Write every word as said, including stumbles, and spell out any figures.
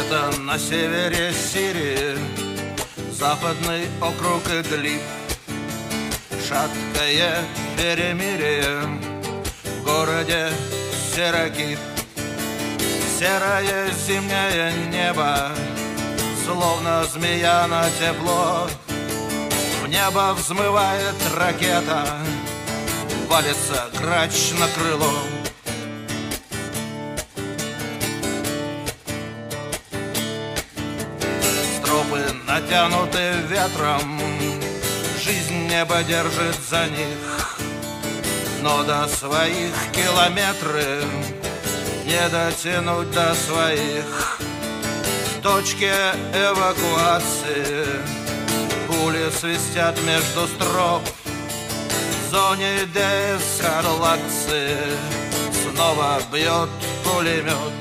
Где-то на севере Сирии западный округ Идлиб. Шаткое перемирие в городе Сиракиб. Серое зимнее небо, словно змея на тепло. В небо взмывает ракета, валится грач на крыло. Стропы натянуты ветром, жизнь небо держит за них, но до своих километры не дотянуть до своих. В точке эвакуации пули свистят между строп. В зоне деэскалации снова бьет пулемет.